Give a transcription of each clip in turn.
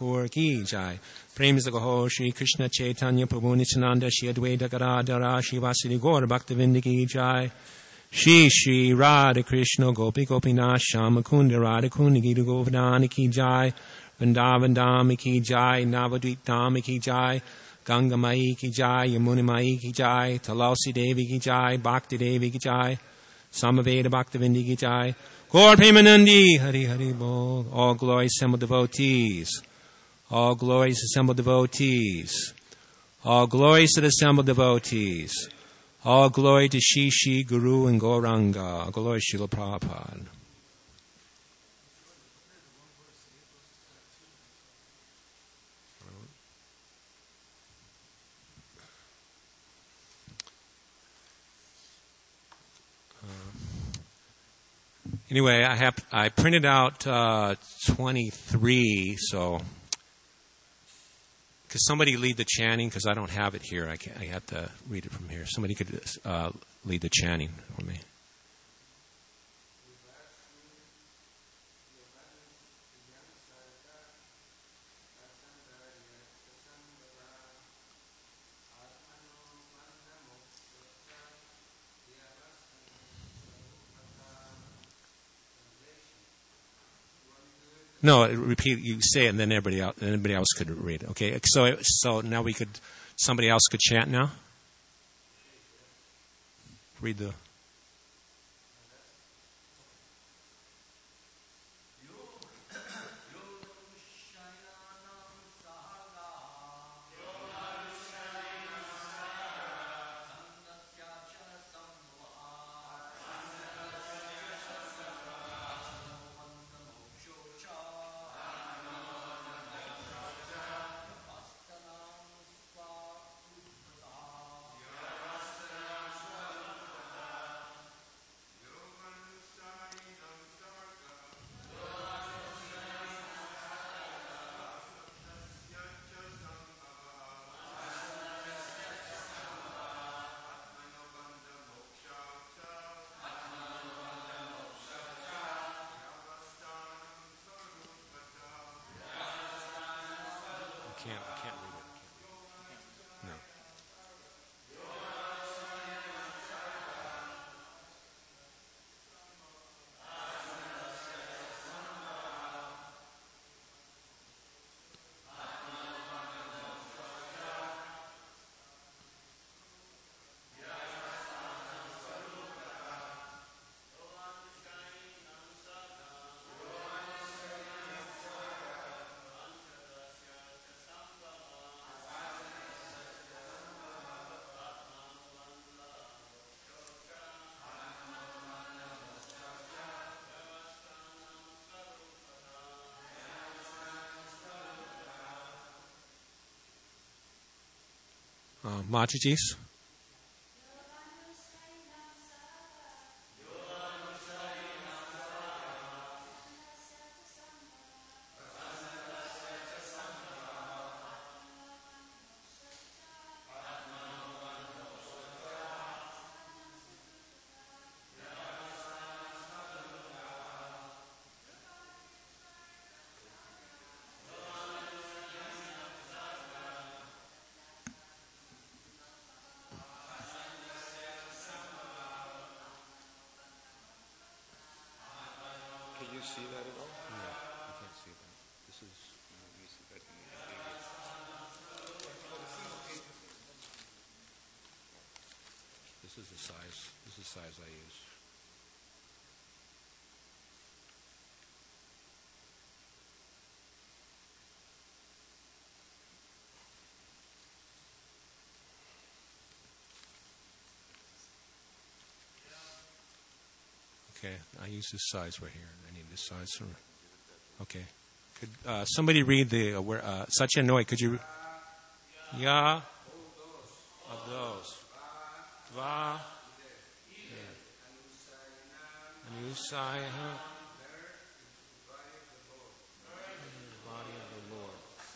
Thakur ki jai. Prem se Kaho Shri Krishna Chaitanya Prabhu Nityananda Shri Advaita Gadadhara Shri Vasudeva Gaura Bhaktivinoda ki jai. Shri Shri Radha Krishna Gopi Gopinath Shama Kunda Radha Kunda Gita Govardhana ki jai. Vrindavan Dham ki jai. Navadvip Dham ki jai. Ganga Mai ki jai. Yamuna Mai ki jai. Tulasi Devi ki jai. Bhakti Devi ki jai. Samaveda Bhaktivinoda ki jai. Gaur Premanandi Hari Hari Bol. All glories assembled devotees. All glories assembled devotees. All glories to the assembled devotees. All glory to Shishi, Guru, and Gauranga. All glory to Srila Prabhupada. Anyway, I printed out 23, so could somebody lead the chanting? Because I don't have it here. I have to read it from here. Somebody could lead the chanting for me. No, repeat. You say it, and then everybody else could read. Okay. So now somebody else could chant now. Read the. I can't read it. No. Mataji's? Can you see that at all? No, you can't see that. This is. You see that in the This is the size. This is the size I use. Okay, I use this size right here. I need this size. Okay. Could somebody read the Satya Noi? Could you? Ya of those. Va. Anusaya. The body of the Lord.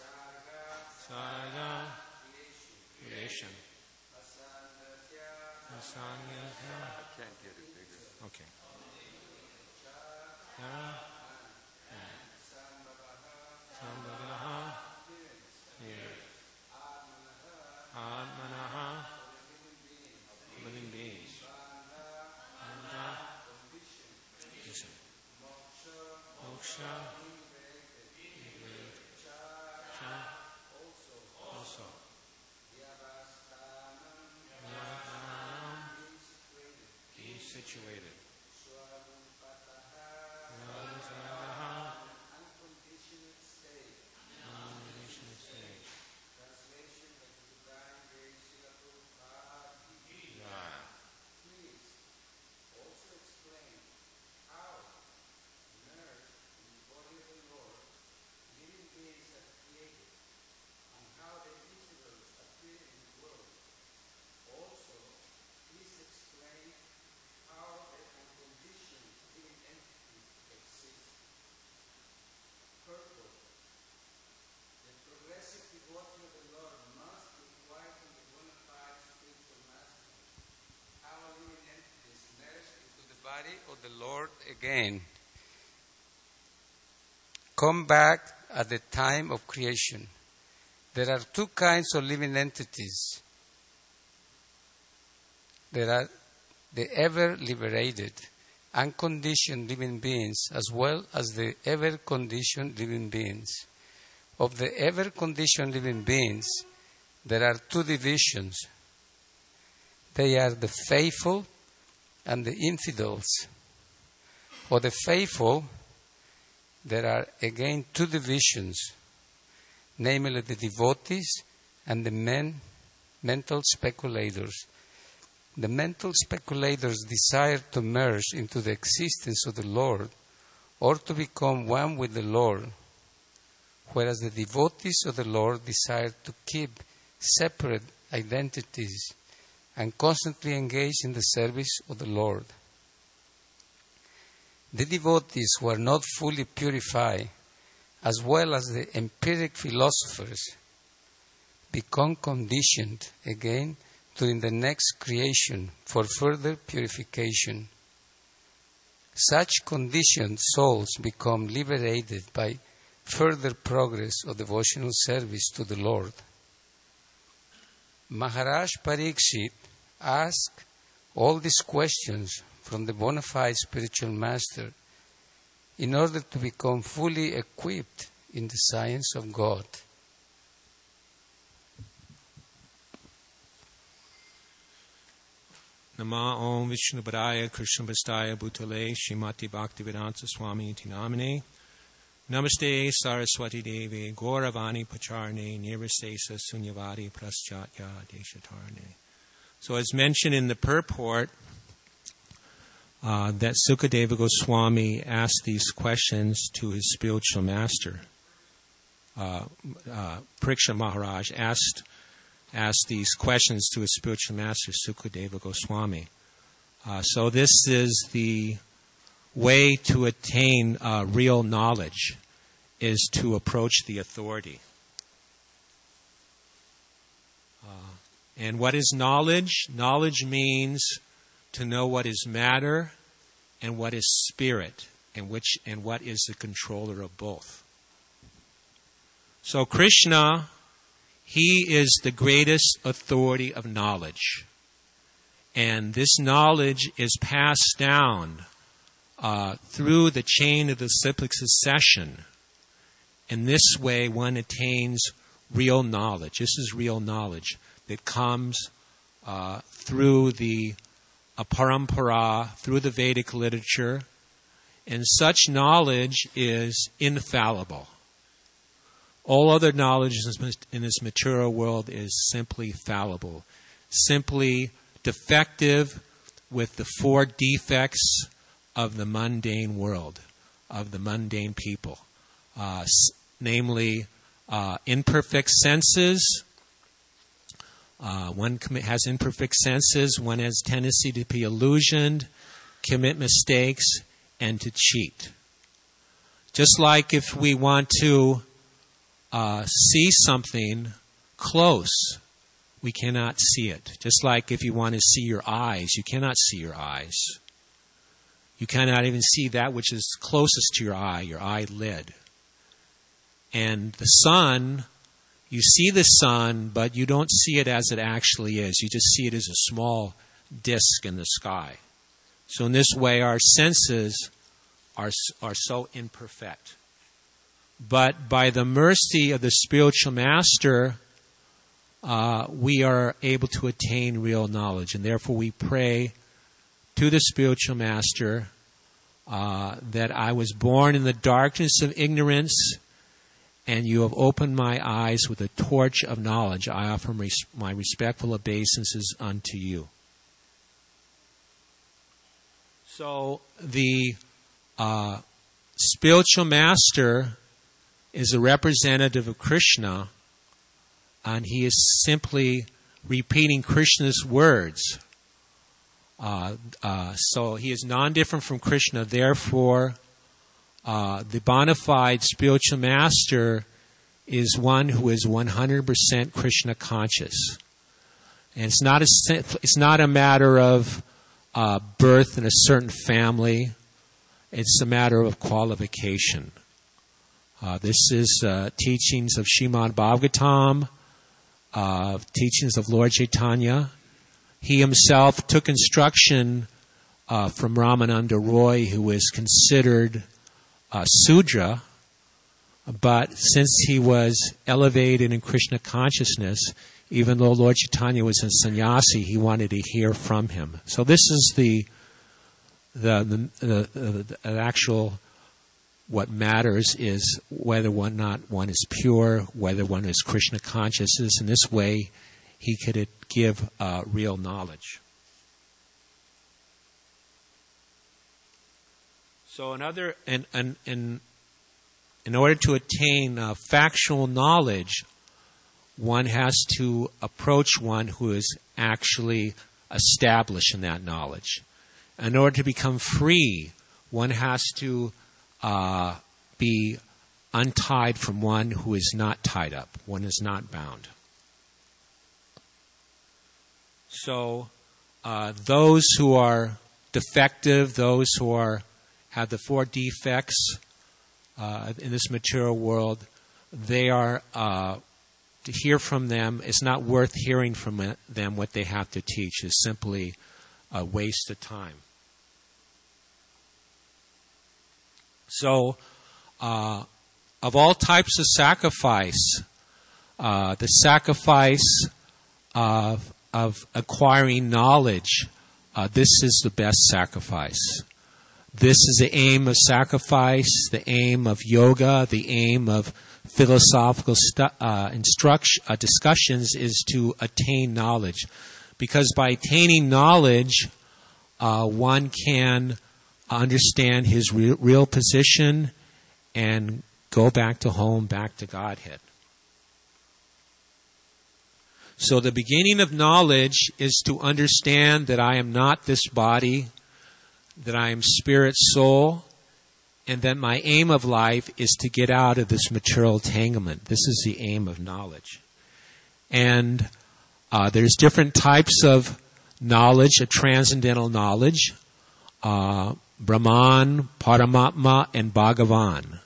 Saga. Creation. I can't get it bigger. Okay. Sambhagaha body of the Lord again. Come back at the time of creation. There are two kinds of living entities. There are the ever-liberated, unconditioned living beings, as well as the ever-conditioned living beings. Of the ever-conditioned living beings, there are two divisions. They are the faithful and the infidels. For the faithful, there are again two divisions, namely the devotees and the mental speculators. The mental speculators desire to merge into the existence of the Lord or to become one with the Lord, whereas the devotees of the Lord desire to keep separate identities and constantly engage in the service of the Lord. The devotees who are not fully purified, as well as the empiric philosophers, become conditioned again during the next creation for further purification. Such conditioned souls become liberated by further progress of devotional service to the Lord. Maharaj Parikshit asked all these questions from the bona fide spiritual master in order to become fully equipped in the science of God. Nama Om Vishnu Padaya Krishna Vastaya Bhutale Srimati Bhaktivedanta Swami Iti Namane Namaste Saraswati Devi Gauravani Pacharne Nirvisesa Sunyavadi Praschatya Deshatarne. So as mentioned in the purport, that Sukadeva Goswami asked these questions to his spiritual master. Pariksha Maharaj asked these questions to his spiritual master, Sukadeva Goswami. So this is the way to attain real knowledge, is to approach the authority. And what is knowledge? Knowledge means to know what is matter and what is spirit, and what is the controller of both. So Krishna, he is the greatest authority of knowledge. And this knowledge is passed down through the chain of the cyclic succession. In this way, one attains real knowledge. This is real knowledge that comes through the parampara, through the Vedic literature. And such knowledge is infallible. All other knowledge in this material world is simply fallible, simply defective with the four defects of the mundane world, of the mundane people, namely imperfect senses. One has imperfect senses, one has tendency to be illusioned, commit mistakes, and to cheat. Just like if we want to see something close, we cannot see it. Just like if you want to see your eyes, you cannot see your eyes. You cannot even see that which is closest to your eyelid. And the sun, you see the sun, but you don't see it as it actually is. You just see it as a small disk in the sky. So in this way, our senses are so imperfect. But by the mercy of the spiritual master, we are able to attain real knowledge. And therefore we pray to the spiritual master that I was born in the darkness of ignorance, and you have opened my eyes with a torch of knowledge. I offer my respectful obeisances unto you. So the spiritual master is a representative of Krishna, and he is simply repeating Krishna's words. So he is non-different from Krishna. Therefore, the bona fide spiritual master is one who is 100% Krishna conscious. And it's not a matter of birth in a certain family. It's a matter of qualification. This is teachings of Srimad Bhagavatam, teachings of Lord Chaitanya. He himself took instruction from Ramananda Roy, who was considered Sudra, but since he was elevated in Krishna consciousness, even though Lord Chaitanya was a sannyasi, he wanted to hear from him. So this is the actual, what matters is whether or not one is pure, whether one is Krishna consciousness. In this way, he could give real knowledge. So in order to attain factual knowledge, one has to approach one who is actually established in that knowledge. In order to become free, one has to be untied from one who is not tied up. One is not bound. So those who are defective, those who have the 4 defects in this material world, they are to hear from them. It's not worth hearing from them. What they have to teach is simply a waste of time. So, of all types of sacrifice, the sacrifice of acquiring knowledge, this is the best sacrifice. This is the aim of sacrifice, the aim of yoga, the aim of philosophical discussions is to attain knowledge. Because by attaining knowledge, one can understand his real position and go back to home, back to Godhead. So the beginning of knowledge is to understand that I am not this body, that I am spirit, soul, and that my aim of life is to get out of this material entanglement. This is the aim of knowledge. And there's different types of knowledge, a transcendental knowledge, Brahman, Paramatma, and Bhagavan.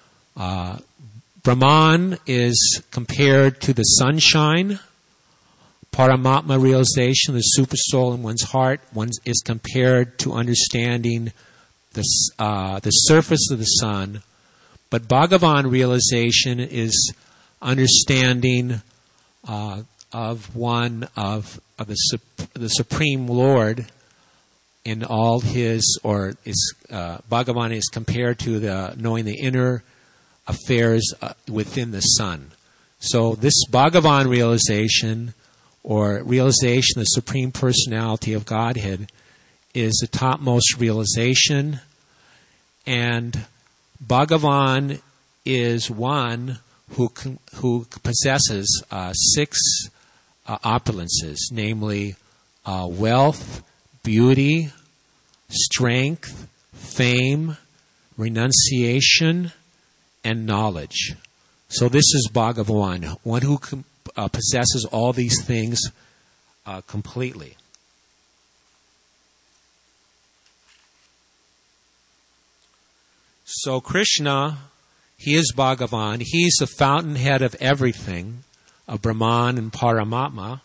Brahman is compared to the sunshine. Paramatma realization, the super soul in one's heart, is compared to understanding the surface of the sun. But Bhagavan realization is understanding of the Supreme Lord in all his, Bhagavan is compared to knowing the inner affairs within the sun. So this Bhagavan realization, or realization of the Supreme Personality of Godhead, is the topmost realization. And Bhagavan is one who possesses 6 opulences, namely wealth, beauty, strength, fame, renunciation, and knowledge. So this is Bhagavan, one who possesses all these things completely. So Krishna, he is Bhagavan. He's the fountainhead of everything, of Brahman and Paramatma.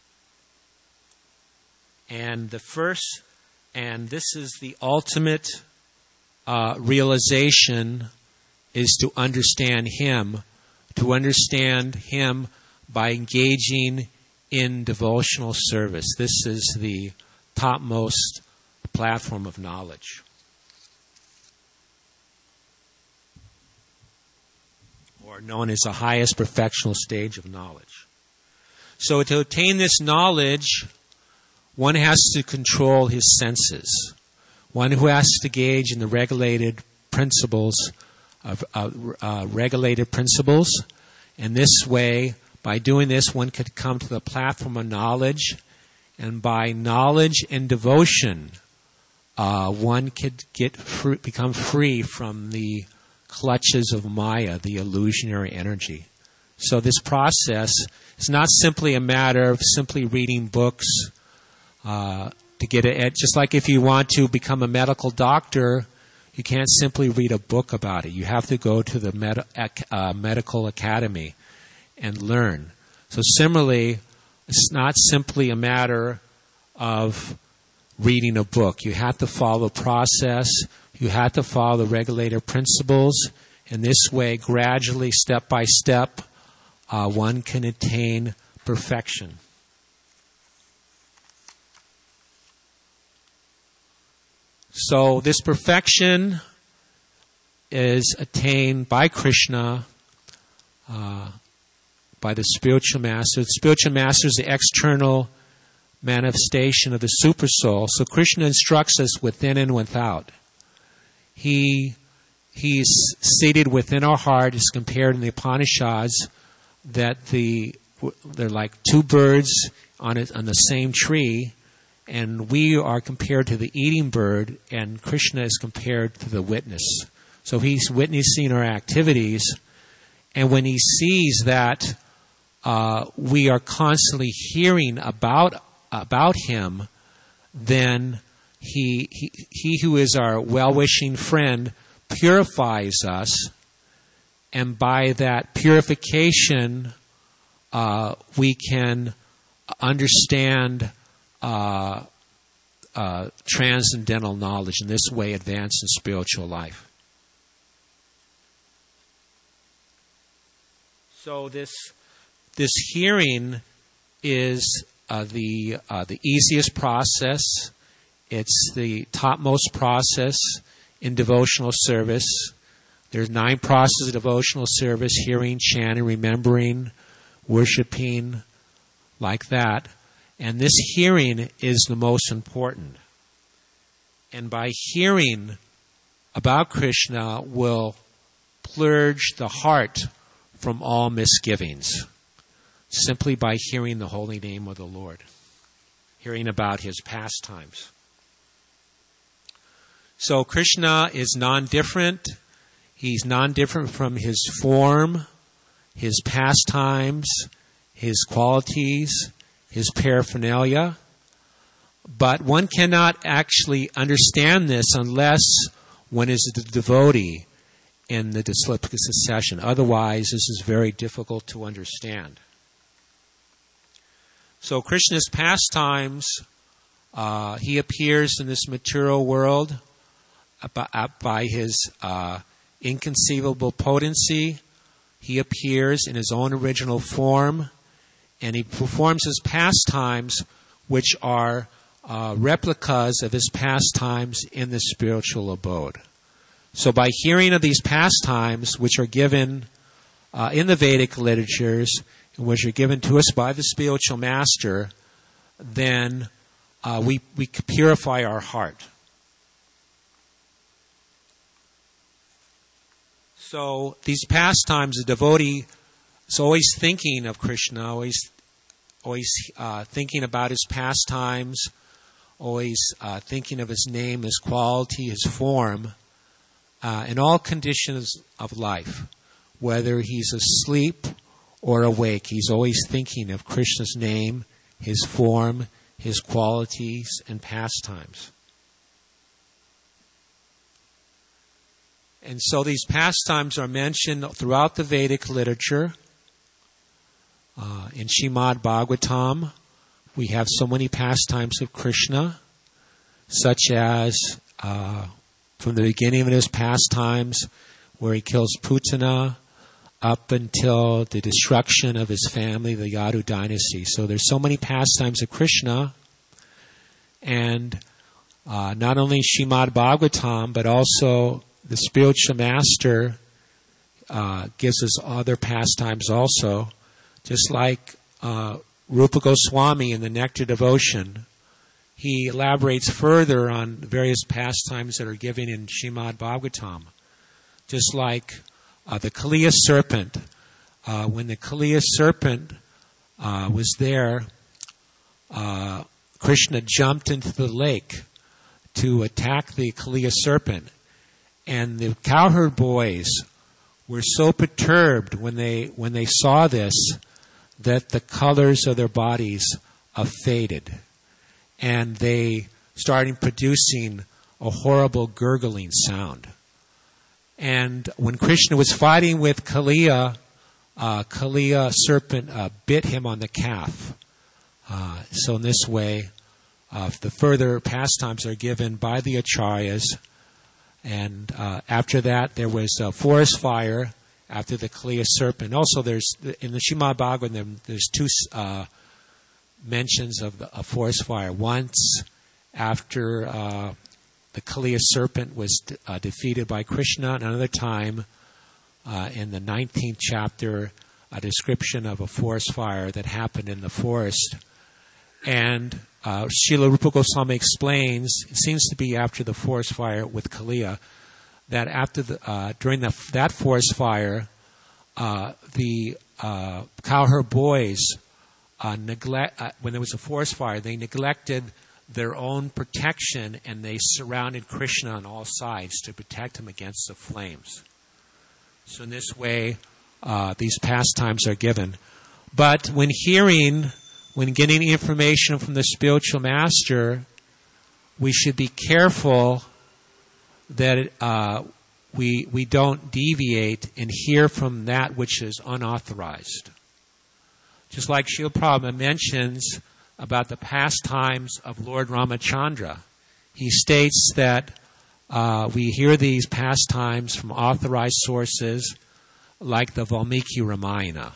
And this is the ultimate realization, is to understand him by engaging in devotional service. This is the topmost platform of knowledge. Or known as the highest perfectional stage of knowledge. So to attain this knowledge, one has to control his senses. One who has to engage in the regulated principles. And this way, by doing this, one could come to the platform of knowledge, and by knowledge and devotion, one could become free from the clutches of Maya, the illusionary energy. So this process is not simply a matter of simply reading books, to get it. Just like if you want to become a medical doctor, you can't simply read a book about it. You have to go to the medical academy and learn. So similarly, it's not simply a matter of reading a book. You have to follow the process. You have to follow the regulator principles. And this way, gradually, step by step, one can attain perfection. So this perfection is attained by Krishna, by the spiritual master. The spiritual master is the external manifestation of the super soul. So Krishna instructs us within and without. He's seated within our heart, as compared in the Upanishads, that they're like two birds on the same tree, and we are compared to the eating bird, and Krishna is compared to the witness. So he's witnessing our activities, and when he sees that we are constantly hearing about him, then he who is our well-wishing friend purifies us, and by that purification we can understand transcendental knowledge, and this way advance in spiritual life. So this hearing is the easiest process. It's the topmost process in devotional service. There's 9 processes of devotional service: hearing, chanting, remembering, worshiping, like that. And this hearing is the most important. And by hearing about Krishna will purge the heart from all misgivings, simply by hearing the holy name of the Lord, hearing about his pastimes. So Krishna is non-different. He's non-different from his form, his pastimes, his qualities, his paraphernalia. But one cannot actually understand this unless one is a devotee in the disciplic succession. Otherwise, this is very difficult to understand. So Krishna's pastimes, he appears in this material world by his inconceivable potency. He appears in his own original form, and he performs his pastimes, which are replicas of his pastimes in the spiritual abode. So by hearing of these pastimes, which are given in the Vedic literatures, and which are given to us by the spiritual master, then we purify our heart. So these pastimes, the devotee is always thinking of Krishna, always thinking about his pastimes, always thinking of his name, his quality, his form, in all conditions of life. Whether he's asleep or awake, he's always thinking of Krishna's name, his form, his qualities, and pastimes. And so these pastimes are mentioned throughout the Vedic literature. In Srimad Bhagavatam, we have so many pastimes of Krishna, such as from the beginning of his pastimes, where he kills Putana, up until the destruction of his family, the Yadu dynasty. So there's so many pastimes of Krishna, and not only Srimad Bhagavatam, but also the spiritual master gives us other pastimes also, just like Rupa Goswami in the Nectar Devotion. He elaborates further on various pastimes that are given in Srimad Bhagavatam, just like the Kaliya serpent. When the Kaliya serpent was there, Krishna jumped into the lake to attack the Kaliya serpent. And the cowherd boys were so perturbed when they saw this that the colors of their bodies faded. and they started producing a horrible gurgling sound. And when Krishna was fighting with Kaliya, Kaliya serpent bit him on the calf. So in this way, the further pastimes are given by the acharyas. And after that, there was a forest fire after the Kaliya serpent. Also, there's in the Srimad Bhagavatam, there's two mentions of a forest fire. Once after the Kaliya serpent was defeated by Krishna, and another time in the 19th chapter, a description of a forest fire that happened in the forest. And Srila Rupa Goswami explains, it seems to be after the forest fire with Kaliya, that after during that forest fire, the cowherd boys when there was a forest fire, they neglected their own protection, and they surrounded Krishna on all sides to protect him against the flames. So in this way, these pastimes are given. But when getting information from the spiritual master, we should be careful that we don't deviate and hear from that which is unauthorized. Just like Srila Prabhupada mentions about the pastimes of Lord Ramachandra, he states that we hear these pastimes from authorized sources like the Valmiki Ramayana.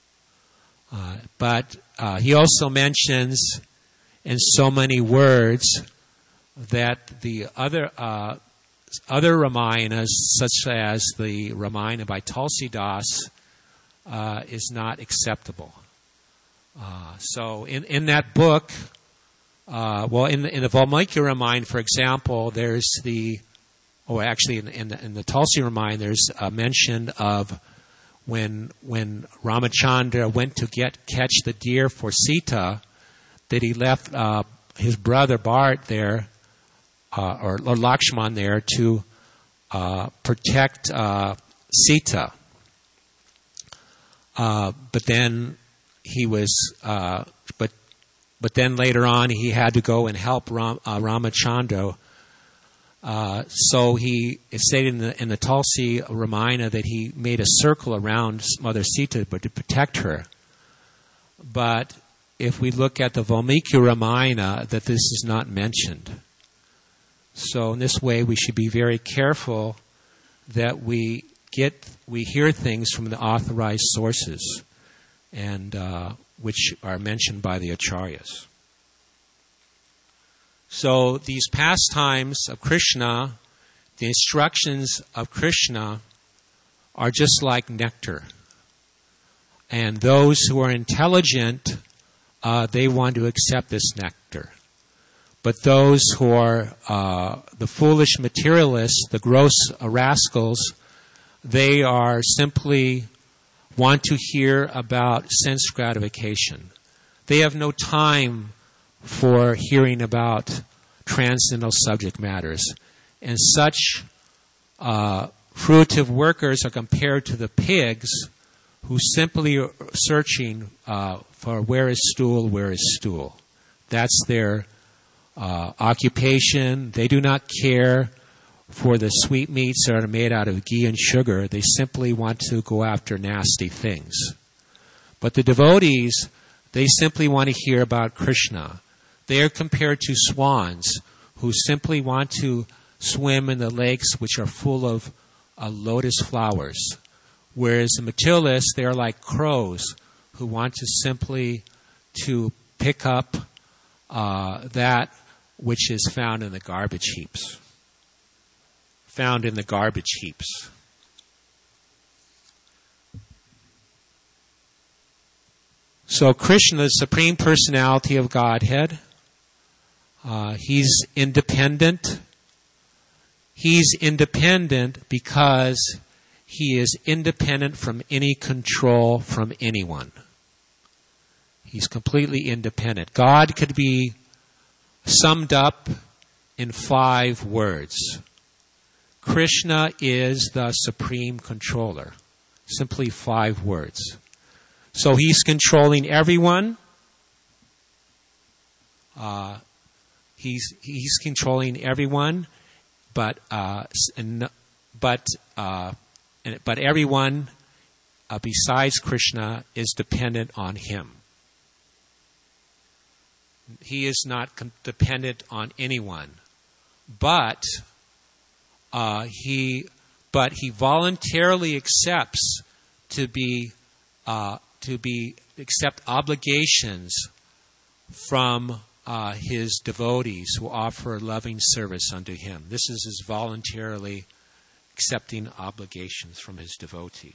But he also mentions in so many words that the other Ramayanas, such as the Ramayana by Tulsidas, is not acceptable. So in that book, in the Valmiki Ramayana, for example, there's in the Tulsi Ramayana, there's a mention of when Ramachandra went to catch the deer for Sita, that he left his brother Bharat there, or Lakshman there, to protect Sita. But then he was, but then later on he had to go and help Ramachandra. So it's stated in the Tulsi Ramayana that he made a circle around Mother Sita, but to protect her. But if we look at the Valmiki Ramayana, that this is not mentioned. So in this way, we should be very careful that we hear things from the authorized sources, and which are mentioned by the acharyas. So these pastimes of Krishna, the instructions of Krishna, are just like nectar. And those who are intelligent, they want to accept this nectar. But those who are the foolish materialists, the gross rascals, they are simply want to hear about sense gratification. They have no time for hearing about transcendental subject matters. And such fruitive workers are compared to the pigs who simply are searching for where is stool. That's their occupation. They do not care for the sweetmeats that are made out of ghee and sugar. They simply want to go after nasty things. But the devotees, they simply want to hear about Krishna. They are compared to swans who simply want to swim in the lakes which are full of lotus flowers. Whereas the materialists, they are like crows who want to simply to pick up that which is found in the garbage heaps. So Krishna, the Supreme Personality of Godhead, He's independent. He's independent because He is independent from any control from anyone. He's completely independent. God could be summed up in 5 words. Krishna is the supreme controller. Simply 5 words. So He's controlling everyone. he's controlling everyone, but everyone besides Krishna is dependent on him. He is not dependent on anyone, but he voluntarily accepts to accept obligations from his devotees who offer loving service unto him. This is his voluntarily accepting obligations from his devotees.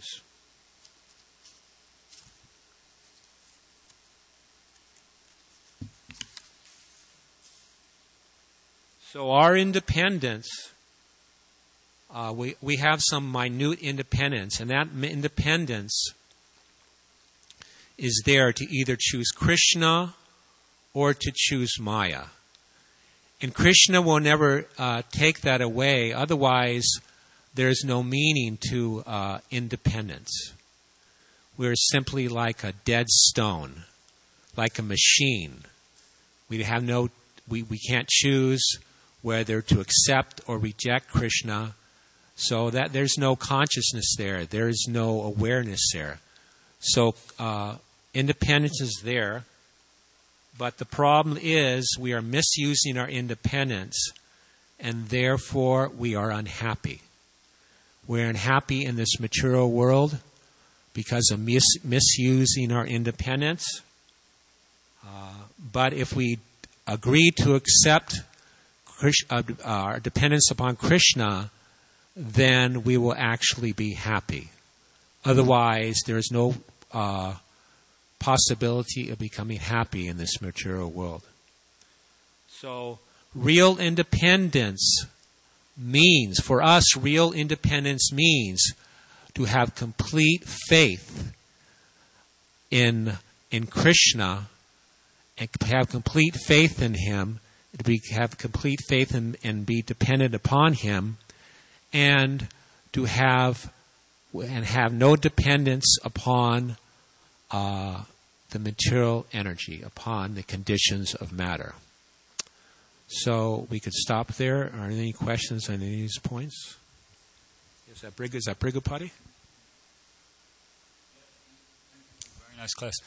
So our independence, we have some minute independence, and that independence is there to either choose Krishna or to choose Maya. And Krishna will never take that away, otherwise there's no meaning to independence. We're simply like a dead stone, like a machine. We can't choose whether to accept or reject Krishna, so that there's no consciousness there. There is no awareness there. So independence is there, but the problem is we are misusing our independence, and therefore we are unhappy. We're unhappy in this material world because of misusing our independence. But if we agree to accept our dependence upon Krishna, then we will actually be happy. Otherwise, there is no possibility of becoming happy in this material world. So, real independence means, for us, real independence means to have complete faith in Krishna, and have complete faith in him, have complete faith and be dependent upon him, and to have no dependence upon the material energy, upon the conditions of matter. So we could stop there. Are there any questions on any of these points? Is that Brigupati? Very nice class.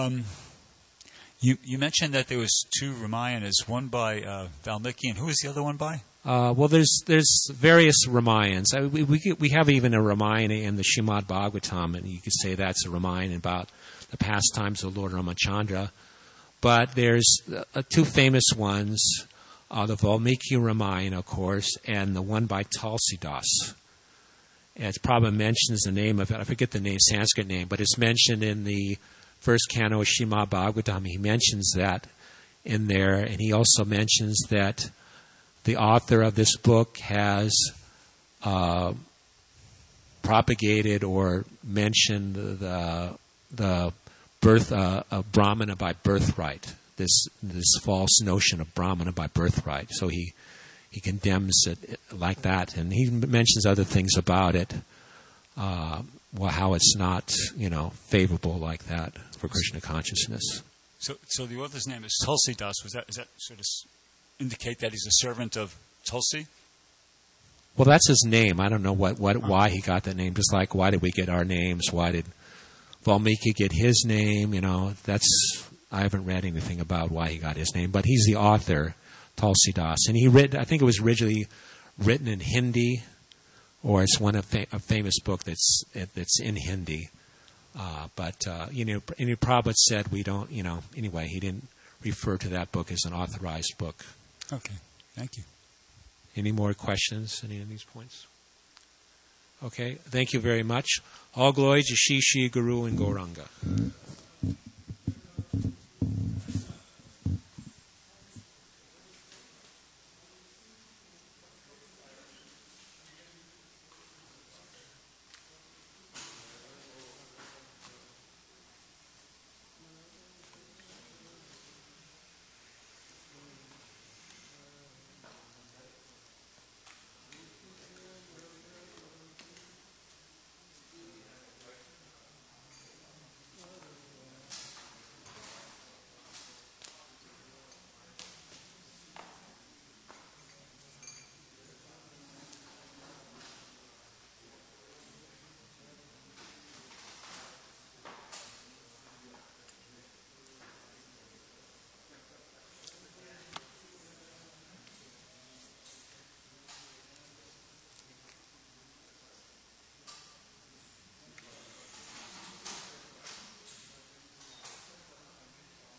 You mentioned that there was 2 Ramayanas, one by Valmiki, and who was the other one by? Well, there's various Ramayans. We have even a Ramayana in the Srimad Bhagavatam, and you could say that's a Ramayana about the pastimes of Lord Ramachandra. But there's 2 famous ones, the Valmiki Ramayana, of course, and the one by Tulsidas. It probably mentions the name of it. I forget the Sanskrit name, but it's mentioned in the first canto of Srimad Bhagavatam. He mentions that in there, and he also mentions that the author of this book has propagated or mentioned the birth of Brahmana by birthright. This false notion of Brahmana by birthright. So he condemns it like that, and he mentions other things about it. How it's not, favorable like that for Krishna consciousness. So the author's name is Tulsidas. Does that sort of indicate that he's a servant of Tulsi? Well, that's his name. I don't know why he got that name. Just like, why did we get our names? Why did Valmiki get his name? I haven't read anything about why he got his name, but he's the author, Tulsidas, and I think it was originally written in Hindi, or it's a famous book that's in Hindi. But Prabhupada said we don't, anyway, he didn't refer to that book as an authorized book. Okay, thank you. Any more questions, any of these points? Okay, thank you very much. All glory to Shri Shri Guru and Gauranga.